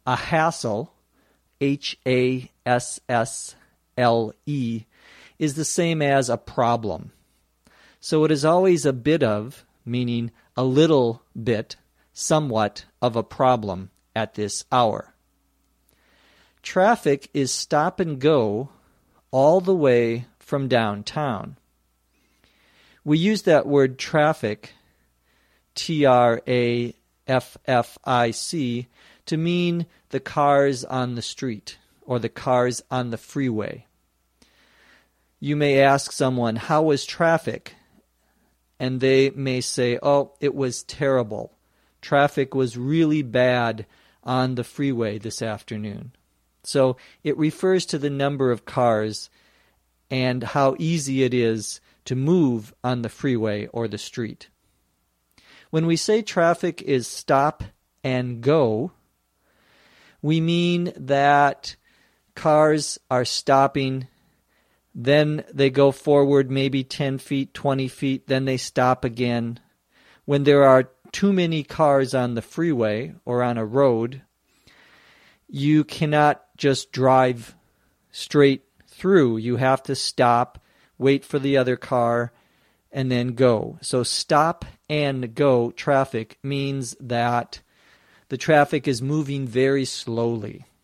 A hassle, Hassle, is the same as a problem. So it is always a bit of, meaning a little bit, somewhat of a problem at this hour. Traffic is stop and go all the way from downtown. We use that word traffic, Traffic, to mean the cars on the street or the cars on the freeway. You may ask someone, how was traffic? And they may say, oh, it was terrible. Traffic was really bad on the freeway this afternoon. So it refers to the number of cars and how easy it is to move on the freeway or the street. When we say traffic is stop and go, we mean that cars are stopping, then they go forward maybe 10 feet, 20 feet, then they stop again. When there are too many cars on the freeway or on a road, you cannot just drive straight through. You have to stop, wait for the other car, and then go. So stop and go traffic means that the traffic is moving very slowly.